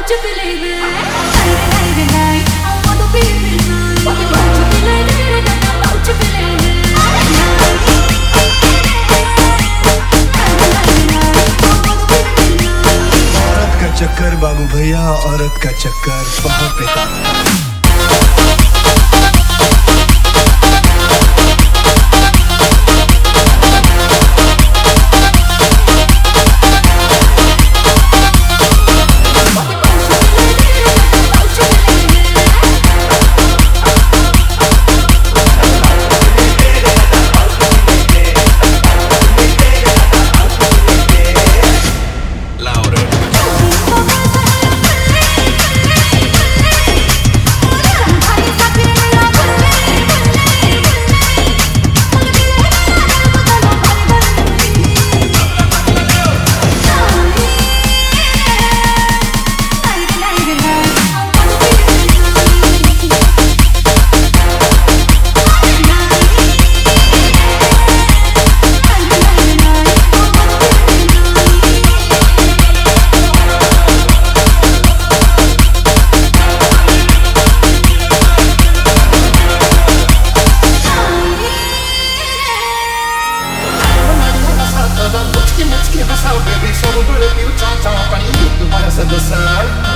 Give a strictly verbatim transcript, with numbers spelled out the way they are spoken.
about you, baby. Night, night, night, I wanna be with you. What about you, baby? About you, baby. औरत का चक्कर बाबू भैया, औरत का चक्कर बहुत बेकार। Baby, so we're gonna be talking, talking, you wanna set the side.